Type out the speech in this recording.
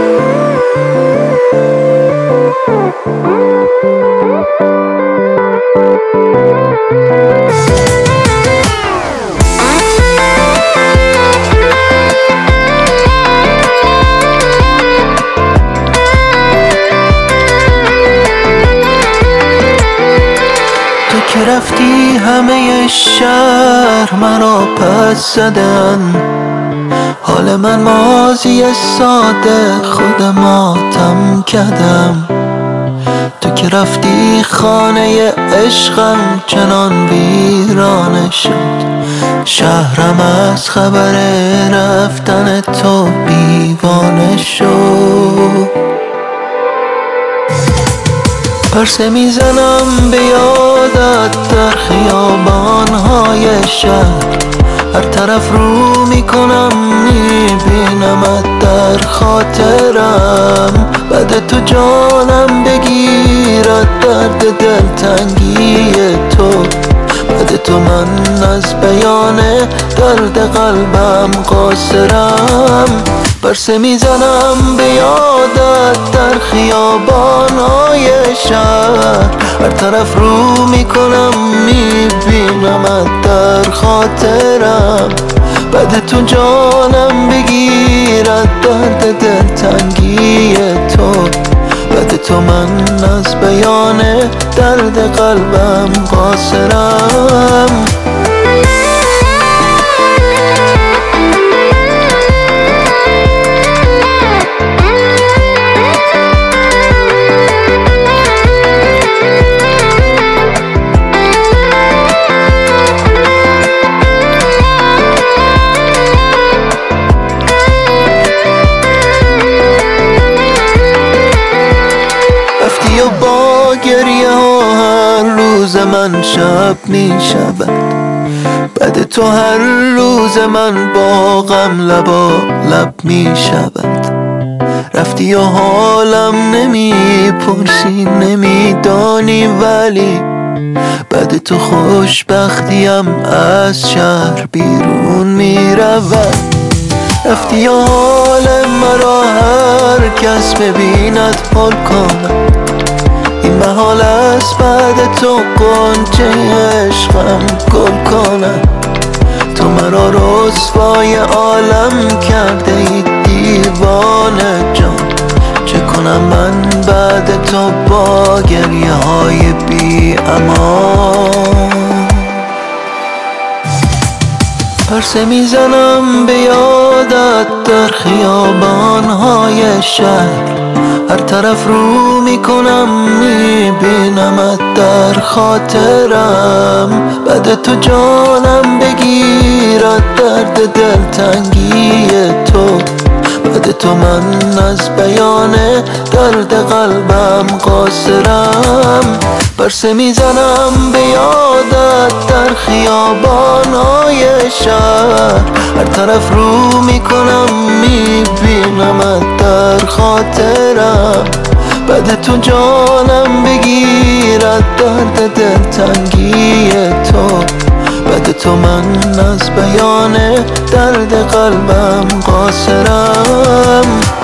که رفتی همه شهر منو پس زدن، حال من ماضی ساده خود ماتم کردم. تو که رفتی خانه عشقم چنان ویرانه شد، شهرم از خبر رفتن تو دیوانه شد. پرسه میزنم به یادت در خیابانهای شهر، هر طرف رو میکنم میبینمت در خاطرم. بعد تو جانم بگیرد درد دلتنگی تو، بعد تو من از بیان درد قلبم قاصرم. پرسه میزنم به یادت در خیابانهای شهر، هر طرف رو میکنم میبینمت در خاطرم. بعد تو جانم بگیرد درد دلتنگی تو، بعد تو من از بیان درد قلبم قاصرم. و با گریه ها هر روز من شب می شود، بعد تو هر روز من با غم لبا لب می شود. رفتی و حالم نمی پرسی نمی دانی، ولی بعد تو خوشبختیم از شهر بیرون می رود. رفتی و حال مرا هر کس ببیند حال کند، این محال است بعد تو غنچه عشقم گل کنم. تو مرا رسوای عالم کرده ای دیوانه جان، چه کنم من بعد تو با گریه های بی امان. پرسه میزنم به یادت در خیابانهای شهر، هر طرف رو میکنم میبینمت در خاطرم. بعد تو جانم بگیرد درد دلتنگی تو، بعد تو من از بیان درد قلبم قاصرم. پرسه میزنم به یادت در خیابانهای شهر، هر طرف رو میکنم میبینمت در خاطرم. بعد تو جانم بگیرد درد دلتنگی تو، بعد تو من از بیان درد قلبم قاصرم.